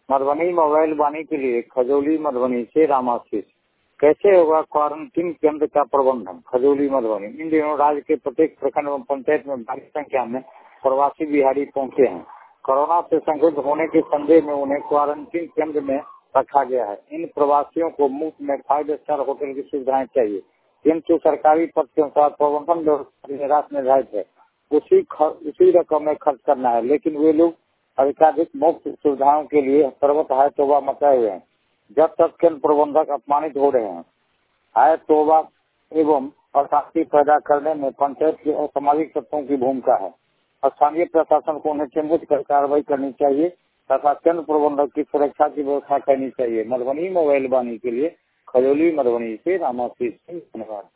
Madhubani mobile वाणी के लिए खजौली मधुबनी से रामाशीष। कैसे होगा क्वारंटीन केंद्र का प्रबंधन? खजौली मधुबनी। इन दिनों राज्य के प्रत्येक प्रखंड एवं पंचायत में भारी संख्या में प्रवासी बिहारी पहुंचे हैं। कोरोना से संक्रमित होने के संदेह में उन्हें क्वारंटीन केंद्र में रखा गया है। इन प्रवासियों को मुफ्त में 5 स्टार होटल की सुविधाएं चाहिए, किंतु सरकारी पद के अनुसार प्रबंधन व्यवस्था निर्धारित है, उसी रकम में खर्च करना है, लेकिन वे लोग अधिकाधिक मुफ्त सुविधाओं के लिए सर्वत हाय तौबा मचाए हुए हैं। जब तक केंद्र प्रबंधक अपमानित हो रहे हैं। हाय तौबा एवं अशांति पैदा करने में पंचायत के असामाजिक तत्वों की भूमिका है। स्थानीय प्रशासन को उन्हें चिन्हित कर कार्रवाई करनी चाहिए तथा केंद्र प्रबंधक की सुरक्षा की व्यवस्था करनी चाहिए। मधुबनी मोबाइल वाणी के लिए खजौली मधुबनी से रामाशीष सिंह। धन्यवाद।